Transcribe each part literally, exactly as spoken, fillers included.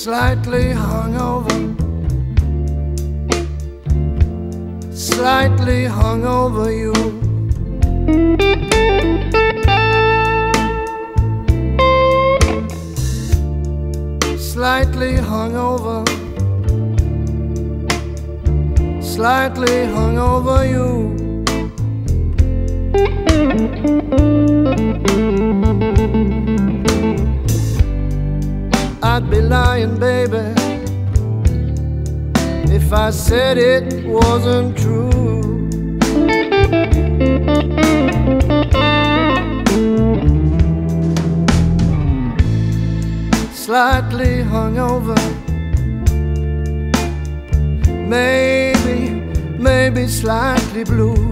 slightly hungover, slightly hungover you. Slightly hungover, slightly hungover you. I'd be lying, baby, if I said it wasn't true. Slightly hungover, maybe, maybe slightly blue.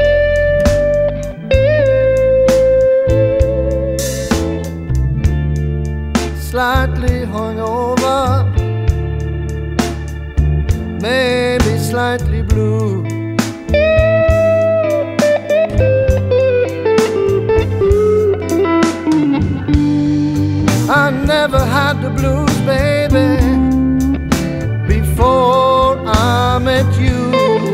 Slightly hungover, maybe slightly blue. I never had the blues, baby, before I met you.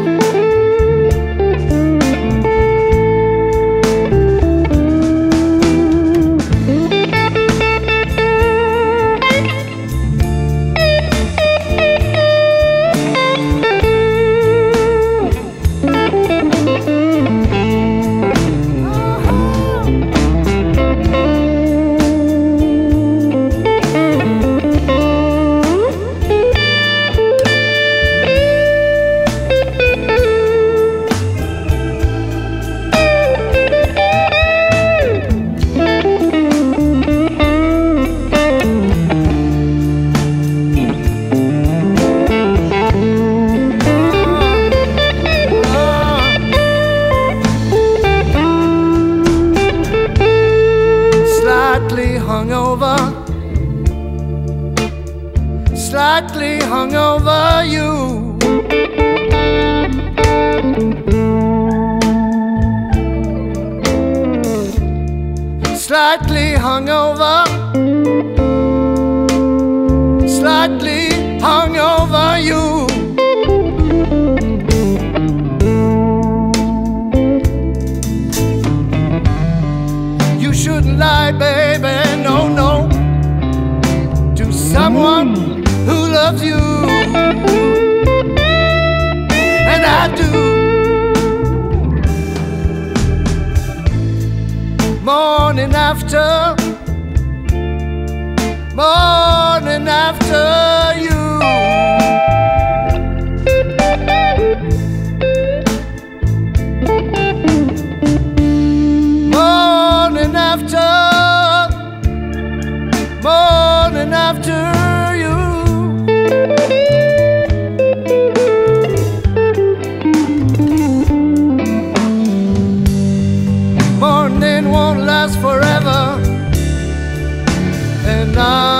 Slightly hungover, slightly hungover you. Slightly hungover, slightly hungover you. You shouldn't lie, baby, no, no, to someone who loves you, and I do. Morning after, morning after you. Morning after, morning after you. Morning won't last forever, and I